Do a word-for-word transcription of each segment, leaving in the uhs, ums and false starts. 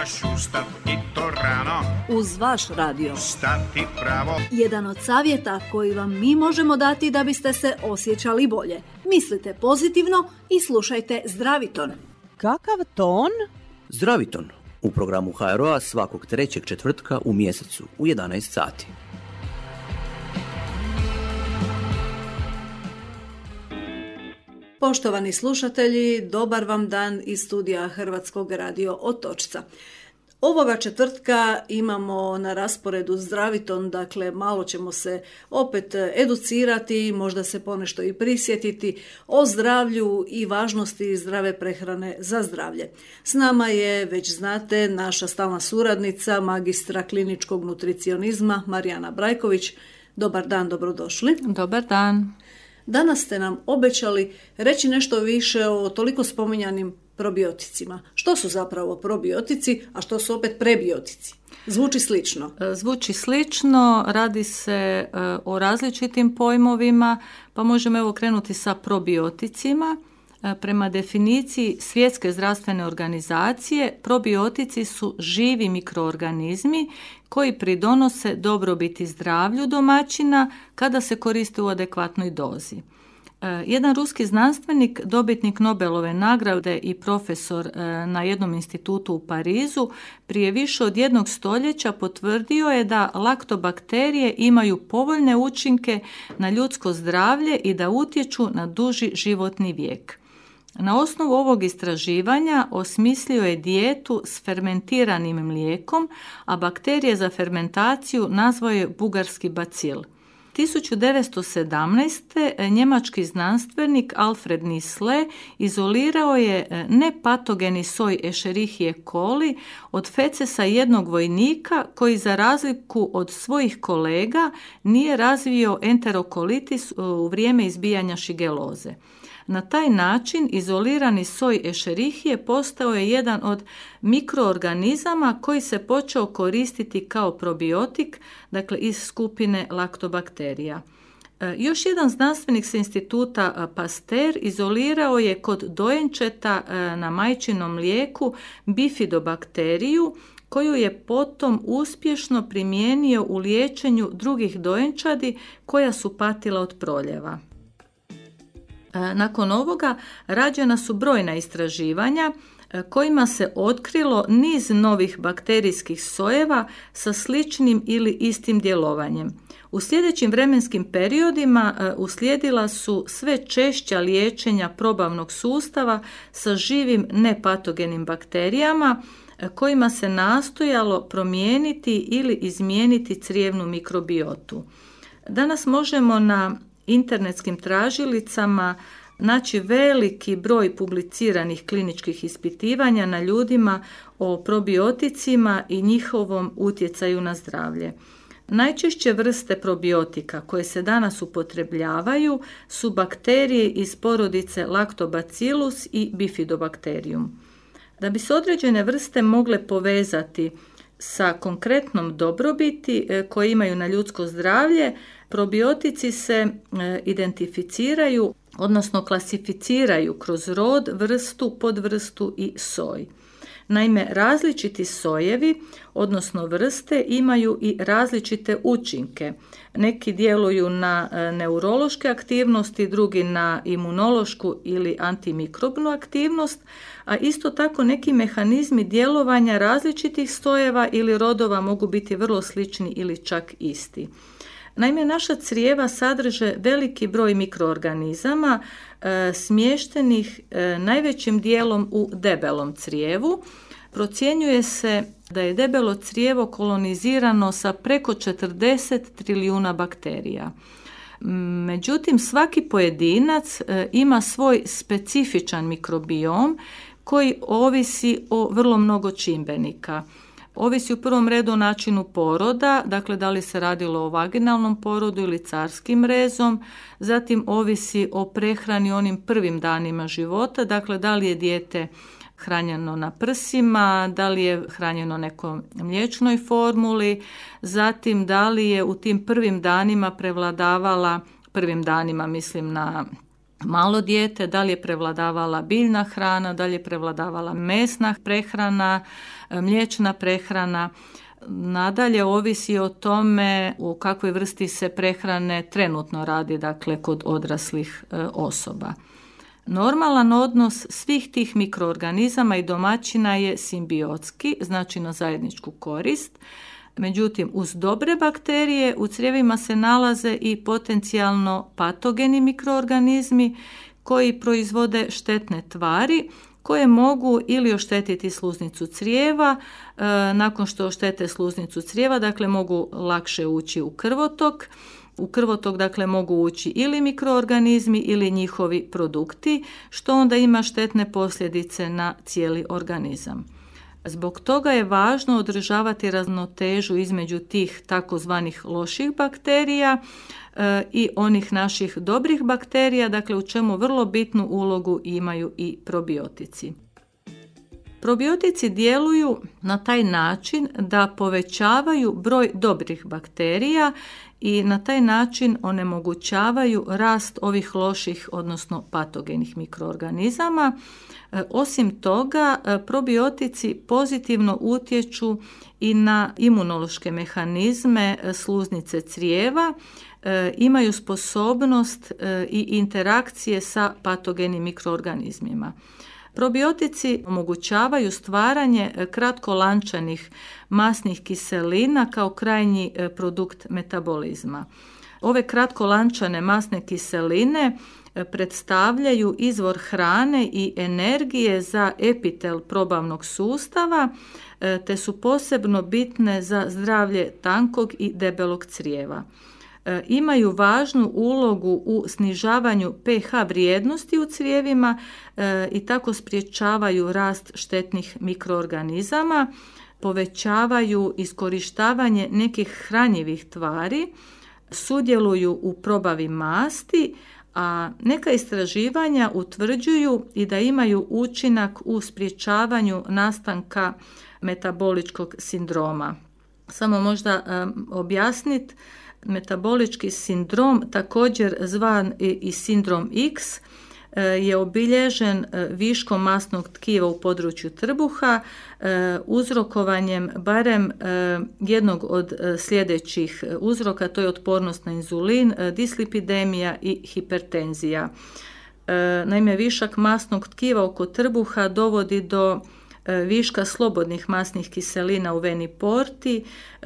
Moraš ustat i to rano. Uz vaš radio. Stati pravo. Jedan od savjeta koji vam mi možemo dati da biste se osjećali bolje. Mislite pozitivno i slušajte Zdraviton. Kakav ton? Zdraviton u programu H R O-a svakog trećeg četvrtka u mjesecu u jedanaest sati. Poštovani slušatelji, dobar vam dan iz studija Hrvatskog radio Otočca. Ovoga četvrtka imamo na rasporedu Zdraviton, dakle malo ćemo se opet educirati, možda se ponešto i prisjetiti o zdravlju i važnosti zdrave prehrane za zdravlje. S nama je, već znate, naša stalna suradnica, magistra kliničkog nutricionizma Marijana Brajković. Dobar dan, dobrodošli. Dobar dan. Danas ste nam obećali reći nešto više o toliko spominjanim probioticima. Što su zapravo probiotici, a što su opet prebiotici? Zvuči slično. Zvuči slično, radi se o različitim pojmovima, pa možemo evo krenuti sa probioticima. Prema definiciji Svjetske zdravstvene organizacije, probiotici su živi mikroorganizmi koji pridonose dobrobiti zdravlju domaćina kada se koriste u adekvatnoj dozi. Jedan ruski znanstvenik, dobitnik Nobelove nagrade i profesor na jednom institutu u Parizu, prije više od jednog stoljeća potvrdio je da laktobakterije imaju povoljne učinke na ljudsko zdravlje i da utječu na duži životni vijek. Na osnovu ovog istraživanja osmislio je dijetu s fermentiranim mlijekom, a bakterije za fermentaciju nazvao je bugarski bacil. tisuću devetsto sedamnaeste. njemački znanstvenik Alfred Nissle izolirao je nepatogeni soj Escherichie coli od fecesa jednog vojnika koji za razliku od svojih kolega nije razvio enterokolitis u vrijeme izbijanja šigeloze. Na taj način izolirani soj Escherichie postao je jedan od mikroorganizama koji se počeo koristiti kao probiotik, dakle iz skupine laktobakterija. Još jedan znanstvenik sa instituta Pasteur izolirao je kod dojenčeta na majčinom mlijeku bifidobakteriju koju je potom uspješno primijenio u liječenju drugih dojenčadi koja su patila od proljeva. Nakon ovoga rađena su brojna istraživanja kojima se otkrilo niz novih bakterijskih sojeva sa sličnim ili istim djelovanjem. U sljedećim vremenskim periodima uslijedila su sve češća liječenja probavnog sustava sa živim nepatogenim bakterijama kojima se nastojalo promijeniti ili izmijeniti crijevnu mikrobiotu. Danas možemo na internetskim tražilicama naći veliki broj publiciranih kliničkih ispitivanja na ljudima o probioticima i njihovom utjecaju na zdravlje. Najčešće vrste probiotika koje se danas upotrebljavaju su bakterije iz porodice Lactobacillus i Bifidobacterium. Da bi se određene vrste mogle povezati sa konkretnom dobrobiti koje imaju na ljudsko zdravlje, probiotici se identificiraju, odnosno klasificiraju kroz rod, vrstu, podvrstu i soj. Naime, različiti sojevi, odnosno vrste, imaju i različite učinke. Neki djeluju na neurološke aktivnosti, drugi na imunološku ili antimikrobnu aktivnost, a isto tako neki mehanizmi djelovanja različitih sojeva ili rodova mogu biti vrlo slični ili čak isti. Naime, naša crijeva sadrže veliki broj mikroorganizama e, smještenih e, najvećim dijelom u debelom crijevu. Procjenjuje se da je debelo crijevo kolonizirano sa preko četrdeset trilijuna bakterija. Međutim, svaki pojedinac e, ima svoj specifičan mikrobiom koji ovisi o vrlo mnogo čimbenika. Ovisi u prvom redu o načinu poroda, dakle da li se radilo o vaginalnom porodu ili carskim rezom, zatim ovisi o prehrani onim prvim danima života, dakle da li je dijete hranjeno na prsima, da li je hranjeno nekom mliječnoj formuli, zatim da li je u tim prvim danima prevladavala, prvim danima mislim na malo dijete, da li je prevladavala biljna hrana, da li je prevladavala mesna prehrana, mliječna prehrana. Nadalje, ovisi o tome u kakvoj vrsti se prehrane trenutno radi, dakle kod odraslih e, osoba. Normalan odnos svih tih mikroorganizama i domaćina je simbiotski, znači na zajedničku korist. Međutim, uz dobre bakterije u crijevima se nalaze i potencijalno patogeni mikroorganizmi koji proizvode štetne tvari koje mogu ili oštetiti sluznicu crijeva, e, nakon što oštete sluznicu crijeva, dakle mogu lakše ući u krvotok. U krvotok dakle mogu ući ili mikroorganizmi ili njihovi produkti, što onda ima štetne posljedice na cijeli organizam. Zbog toga je važno održavati ravnotežu između tih takozvanih loših bakterija e, i onih naših dobrih bakterija, dakle u čemu vrlo bitnu ulogu imaju i probiotici. Probiotici djeluju na taj način da povećavaju broj dobrih bakterija i na taj način onemogućavaju rast ovih loših, odnosno patogenih mikroorganizama. E, osim toga, probiotici pozitivno utječu i na imunološke mehanizme sluznice crijeva, e, imaju sposobnost e, i interakcije sa patogenim mikroorganizmima. Probiotici omogućavaju stvaranje kratkolančanih masnih kiselina kao krajnji produkt metabolizma. Ove kratkolančane masne kiseline predstavljaju izvor hrane i energije za epitel probavnog sustava, te su posebno bitne za zdravlje tankog i debelog crijeva. Imaju važnu ulogu u snižavanju pH vrijednosti u crijevima e, i tako sprječavaju rast štetnih mikroorganizama, povećavaju iskorištavanje nekih hranjivih tvari, sudjeluju u probavi masti, a neka istraživanja utvrđuju i da imaju učinak u sprječavanju nastanka metaboličkog sindroma. Samo možda e, objasniti, metabolički sindrom, također zvan i sindrom X, je obilježen viškom masnog tkiva u području trbuha, uzrokovanjem barem jednog od sljedećih uzroka, to je otpornost na inzulin, dislipidemija i hipertenzija. Naime, višak masnog tkiva oko trbuha dovodi do viška slobodnih masnih kiselina u veni porti,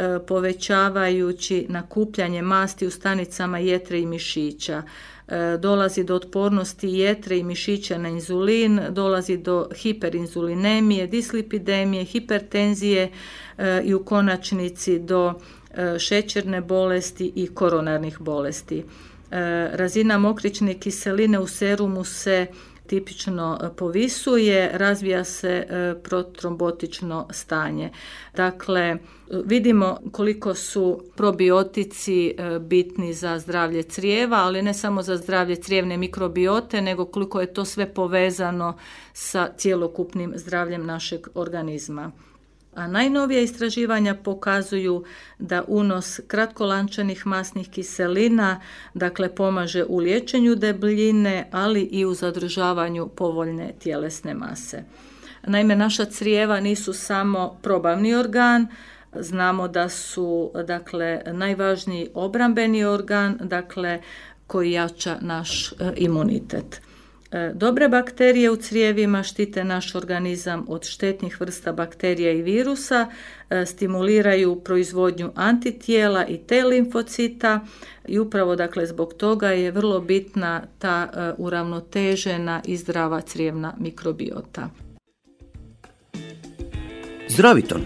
povećavajući nakupljanje masti u stanicama jetre i mišića. Dolazi do otpornosti jetre i mišića na inzulin, dolazi do hiperinzulinemije, dislipidemije, hipertenzije i u konačnici do šećerne bolesti i koronarnih bolesti. Razina mokrične kiseline u serumu se tipično povisuje, razvija se protrombotično stanje. Dakle, vidimo koliko su probiotici bitni za zdravlje crijeva, ali ne samo za zdravlje crijevne mikrobiote, nego koliko je to sve povezano sa cjelokupnim zdravljem našeg organizma. A najnovija istraživanja pokazuju da unos kratkolančanih masnih kiselina dakle pomaže u liječenju debljine, ali i u zadržavanju povoljne tjelesne mase. Naime, naša crijeva nisu samo probavni organ, znamo da su dakle najvažniji obrambeni organ, dakle koji jača naš e, imunitet. Dobre bakterije u crijevima štite naš organizam od štetnih vrsta bakterija i virusa, stimuliraju proizvodnju antitijela i T limfocita i upravo dakle zbog toga je vrlo bitna ta uravnotežena i zdrava crijevna mikrobiota. Zdraviton.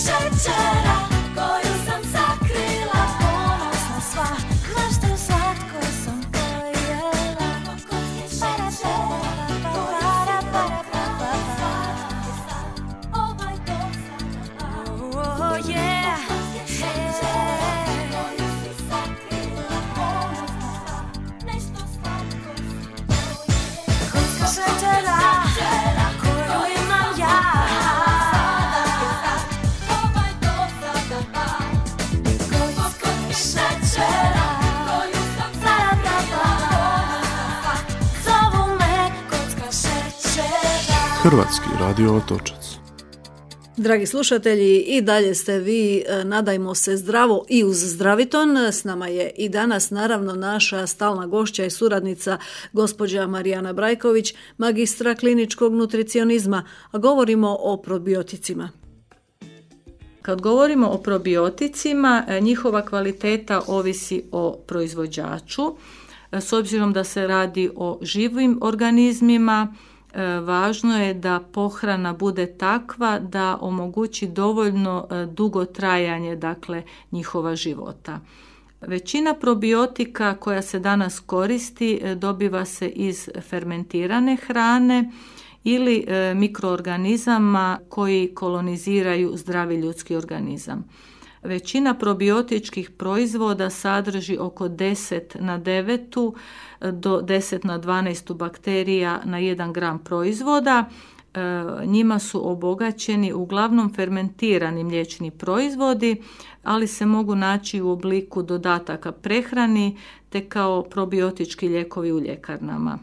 šećera koju sam sakrila, ponosna sva na što slatko sam pojela. Kocke šećera para para para ovaj dosadan dan. Oh yeah. Kocke šećera koju si sakrila, ponosna sva nešto slatko sam pojela. Kocka šećera koju imam ja. Hrvatski radio Otočac. Dragi slušatelji, i dalje ste vi, e, nadajmo se, zdravo i uz Zdraviton. S nama je i danas naravno naša stalna gošća i suradnica gospođa Marijana Brajković, magistra kliničkog nutricionizma, a govorimo o probioticima. Kad govorimo o probioticima, njihova kvaliteta ovisi o proizvođaču. S obzirom da se radi o živim organizmima, važno je da pohrana bude takva da omogući dovoljno dugo trajanje, dakle, njihova života. Većina probiotika koja se danas koristi dobiva se iz fermentirane hrane ili e, mikroorganizama koji koloniziraju zdravi ljudski organizam. Većina probiotičkih proizvoda sadrži oko deset na devetu do deset na dvanaestu bakterija na jedan gram proizvoda. E, njima su obogaćeni uglavnom fermentirani mliječni proizvodi, ali se mogu naći u obliku dodataka prehrani te kao probiotički lijekovi u ljekarnama.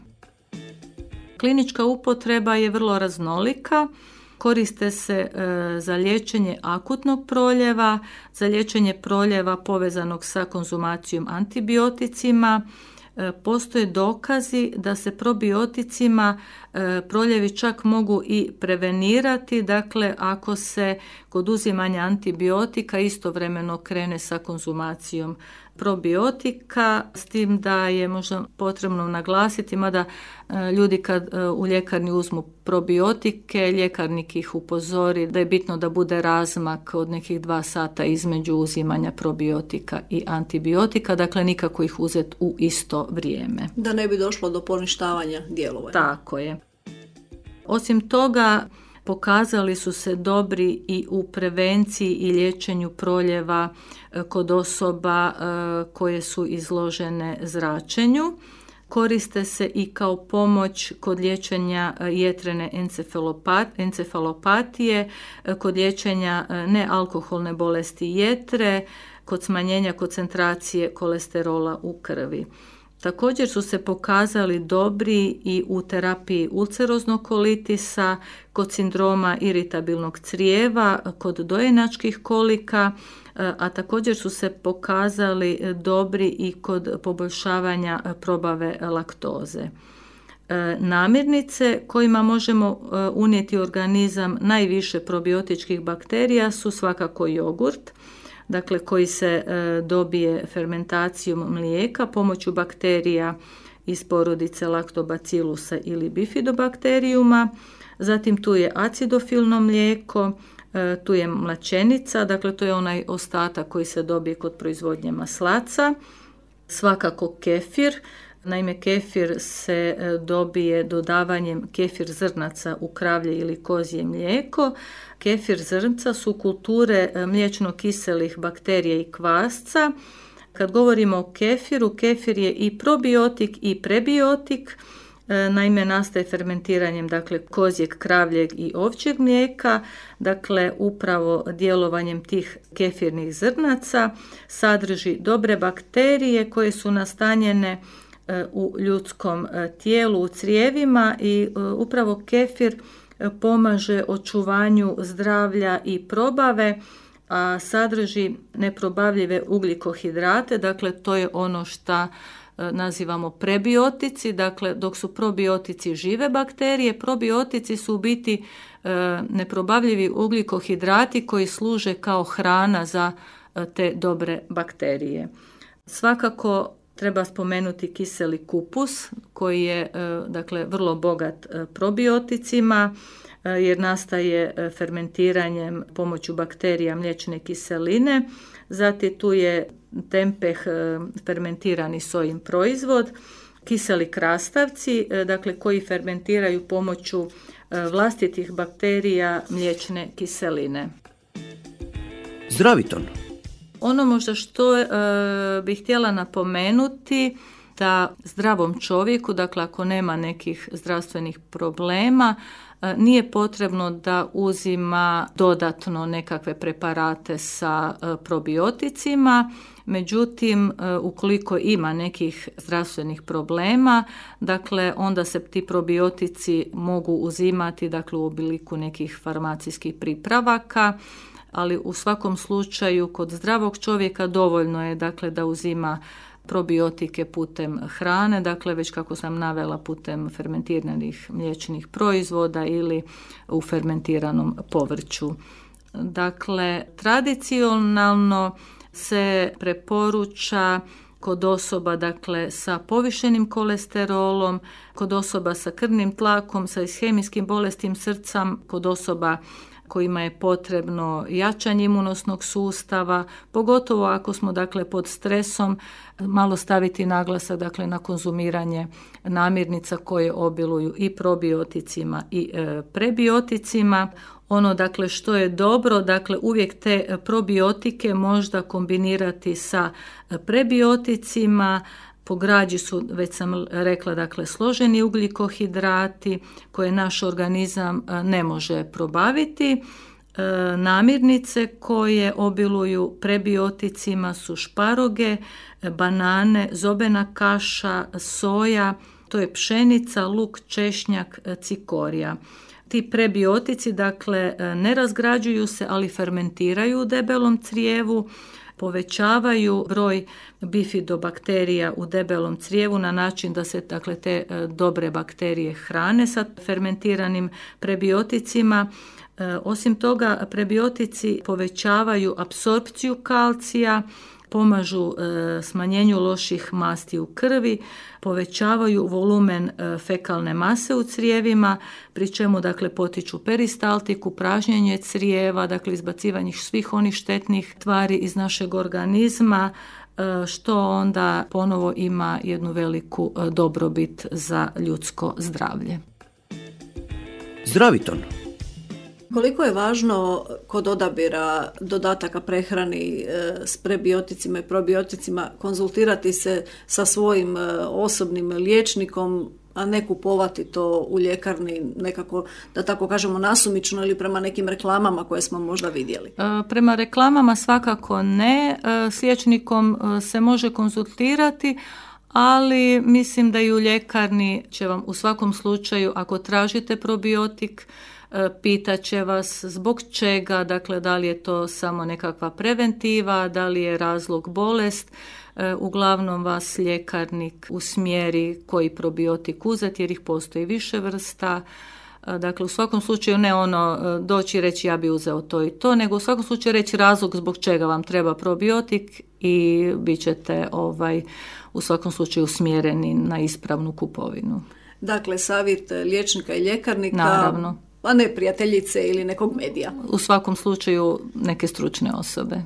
Klinička upotreba je vrlo raznolika. Koriste se e, za liječenje akutnog proljeva, za liječenje proljeva povezanog sa konzumacijom antibioticima. E, postoje dokazi da se probioticima e, proljevi čak mogu i prevenirati, dakle ako se kod uzimanja antibiotika istovremeno krene sa konzumacijom probiotika, s tim da je možda potrebno naglasiti, mada e, ljudi kad e, u ljekarni uzmu probiotike, ljekarnik ih upozori da je bitno da bude razmak od nekih dva sata između uzimanja probiotika i antibiotika, dakle nikako ih uzeti u isto vrijeme. Da ne bi došlo do poništavanja djelovanja. Tako je. Osim toga, pokazali su se dobri i u prevenciji i liječenju proljeva kod osoba koje su izložene zračenju. Koriste se i kao pomoć kod liječenja jetrene encefalopatije, kod liječenja nealkoholne bolesti jetre, kod smanjenja koncentracije kolesterola u krvi. Također su se pokazali dobri i u terapiji ulceroznog kolitisa, kod sindroma iritabilnog crijeva, kod dojenačkih kolika, a također su se pokazali dobri i kod poboljšavanja probave laktoze. Namirnice kojima možemo unijeti u organizam najviše probiotičkih bakterija su svakako jogurt, dakle koji se e, dobije fermentacijom mlijeka pomoću bakterija iz porodice Lactobacillusa ili Bifidobakterijuma. Zatim tu je acidofilno mlijeko, e, tu je mlačenica, dakle to je onaj ostatak koji se dobije kod proizvodnje maslaca. Svakako kefir. Naime, kefir se dobije dodavanjem kefir zrnaca u kravlje ili kozje mlijeko. Kefir zrnca su kulture mliječno-kiselih bakterija i kvasca. Kad govorimo o kefiru, kefir je i probiotik i prebiotik. Naime, nastaje fermentiranjem dakle, kozjeg, kravljeg i ovčjeg mlijeka. Dakle, upravo djelovanjem tih kefirnih zrnaca sadrži dobre bakterije koje su nastanjene u ljudskom tijelu, u crijevima i upravo kefir pomaže očuvanju zdravlja i probave, a sadrži neprobavljive ugljikohidrate, dakle to je ono što nazivamo prebiotici, dakle dok su probiotici žive bakterije, probiotici su u biti neprobavljivi ugljikohidrati koji služe kao hrana za te dobre bakterije. Svakako treba spomenuti kiseli kupus koji je dakle vrlo bogat probioticima. jer nastaje fermentiranjem pomoću bakterija mliječne kiseline. Zatim tu je tempeh, fermentirani sojin proizvod, kiseli krastavci, dakle koji fermentiraju pomoću vlastitih bakterija mliječne kiseline. Zdraviton. Ono možda što e, bih htjela napomenuti, da zdravom čovjeku, dakle ako nema nekih zdravstvenih problema, e, nije potrebno da uzima dodatno nekakve preparate sa e, probioticima. Međutim, e, ukoliko ima nekih zdravstvenih problema, dakle onda se ti probiotici mogu uzimati, dakle u obliku nekih farmacijskih pripravaka, ali u svakom slučaju kod zdravog čovjeka dovoljno je dakle da uzima probiotike putem hrane, dakle već kako sam navela putem fermentiranih mliječnih proizvoda ili u fermentiranom povrću. Dakle, tradicionalno se preporuča kod osoba dakle sa povišenim kolesterolom, kod osoba sa krvnim tlakom, sa ishemijskim bolestim srca, kod osoba kojima je potrebno jačanje imunosnog sustava, pogotovo ako smo dakle pod stresom, malo staviti naglasak dakle na konzumiranje namirnica koje obiluju i probioticima i e, prebioticima. Ono dakle što je dobro, dakle uvijek te probiotike možda kombinirati sa prebioticima. Po građi su, već sam rekla, dakle složeni ugljikohidrati koje naš organizam ne može probaviti. E, namirnice koje obiluju prebioticima su šparoge, banane, zobena kaša, soja, to je pšenica, luk, češnjak, cikorija. Ti prebiotici dakle ne razgrađuju se, ali fermentiraju u debelom crijevu, povećavaju broj bifidobakterija u debelom crijevu na način da se dakle te dobre bakterije hrane sa fermentiranim prebioticima. E, osim toga, prebiotici povećavaju apsorpciju kalcija, pomažu e, smanjenju loših masti u krvi, povećavaju volumen e, fekalne mase u crijevima, pri čemu dakle potiču peristaltiku, pražnjenje crijeva, dakle izbacivanje svih onih štetnih tvari iz našeg organizma, e, što onda ponovo ima jednu veliku e, dobrobit za ljudsko zdravlje. Zdraviton. Koliko je važno kod odabira dodataka prehrani e, s prebioticima i probioticima konzultirati se sa svojim e, osobnim liječnikom, a ne kupovati to u ljekarni nekako, da tako kažemo, nasumično ili prema nekim reklamama koje smo možda vidjeli? E, prema reklamama svakako ne. E, s liječnikom e, se može konzultirati, ali mislim da i u ljekarni će vam u svakom slučaju, ako tražite probiotik, pitat će vas zbog čega, dakle da li je to samo nekakva preventiva, da li je razlog bolest. Uglavnom vas ljekarnik usmjeri koji probiotik uzeti jer ih postoji više vrsta. Dakle, u svakom slučaju ne ono doći i reći ja bi uzeo to i to, nego u svakom slučaju reći razlog zbog čega vam treba probiotik i bit ćete ovaj, u svakom slučaju usmjereni na ispravnu kupovinu. Dakle, savjet liječnika i ljekarnika, naravno, a ne prijateljice ili nekog medija. U svakom slučaju neke stručne osobe.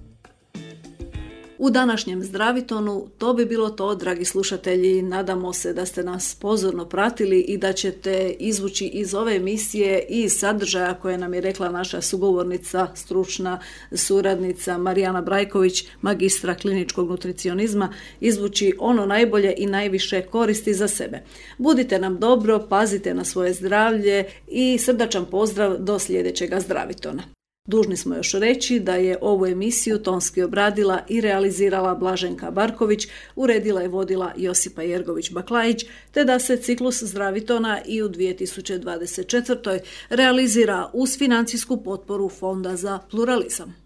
U današnjem Zdravitonu to bi bilo to, dragi slušatelji. Nadamo se da ste nas pozorno pratili i da ćete izvući iz ove emisije i iz sadržaja koje nam je rekla naša sugovornica, stručna suradnica Marijana Brajković, magistra kliničkog nutricionizma, izvući ono najbolje i najviše koristi za sebe. Budite nam dobro, pazite na svoje zdravlje i srdačan pozdrav do sljedećega Zdravitona. Dužni smo još reći da je ovu emisiju tonski obradila i realizirala Blaženka Barković, uredila i vodila Josipa Jergović-Baklajić, te da se ciklus Zdravitona i u dvije tisuće dvadeset četvrtoj realizira uz financijsku potporu Fonda za pluralizam.